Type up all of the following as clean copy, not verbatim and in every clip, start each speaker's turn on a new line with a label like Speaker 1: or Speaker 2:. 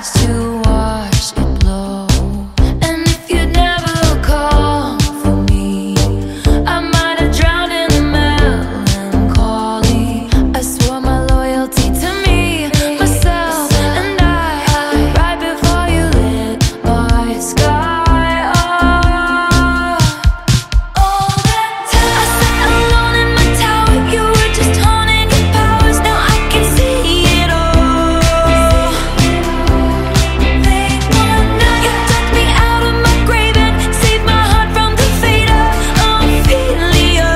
Speaker 1: skies to watch it blow. And if you'd never call for me, I might have drowned in the melancholy. I swore my loyalty to me, myself, and I, right before you lit my sky up. All that time I sat alone in my tower, you were just honing your powers. Now I can see it all. Late one night, you dug me out of my grave and saved my heart from the fate of Ophelia.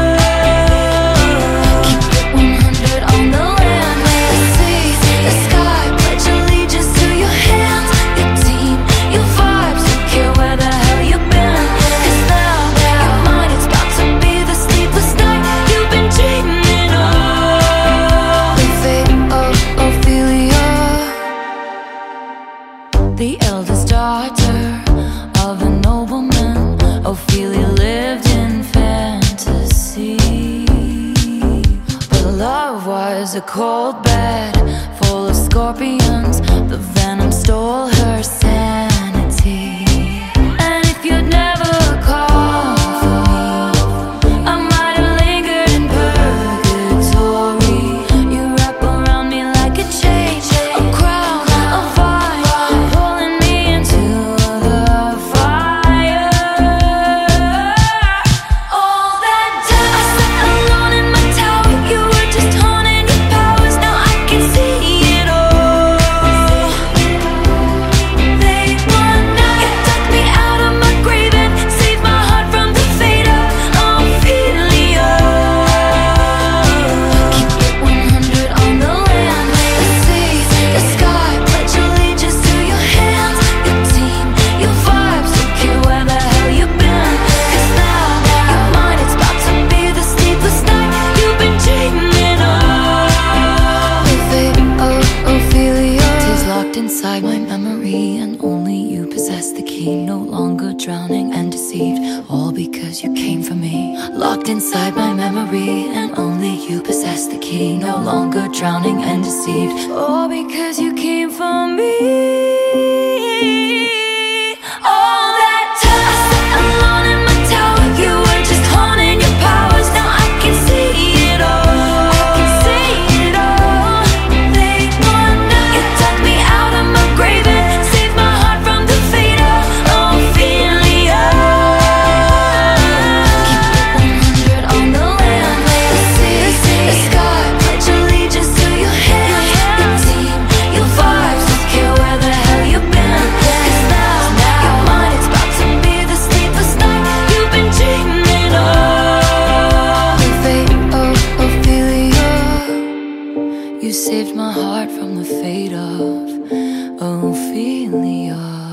Speaker 1: Keep it 100 on the land, the sea, the sky. Pledge allegiance to your hands, your team, your vibes. Don't care where the hell you've been, 'cause now you're mine. It's about to be the sleepless night you've been dreaming of. The fate of Ophelia, the eldest daughter of a nobleman. Ophelia lived in fantasy, but love was a cold bed full of scorpions. The venom stole her sanity. And if you'd never called for me, I might have lingered in purgatory. You wrap around me like a chain, a crown, a vine, pulling me into the fire. All that time I sat alone in my tower, you were just honing your powers. Now I can see it all. Late one night, you dug me out of my grave and saved my heart from the fate of Ophelia. Keep it 100 on the land, the sea, the sky. Pledge allegiance to your hands, your team, your vibes. Don't care where the hell you've been, 'cause now you're mine. It's about to be the sleepless night you've been dreaming of. The fate of Ophelia is locked inside my memory, and only you possess the key. No longer drowning and deceived, all because you came for me. Locked inside my memory, and only you possess the key. No longer drowning and deceived, all because you came for me. All that time I sat alone in my tower, you were just honing your powers. Now I can see it all. I can see it all. Late one night, you dug me out of my grave and saved my heart from the fate of Ophelia. Keep it 100 on the land, the sea, the sky. Pledge allegiance to your hands, your team, your vibes. Don't care where the hell you've been, 'cause now you're mine. It's about to be the sleepless night you've been dreaming of. The fate of Ophelia, you saved my heart from the fate of Ophelia.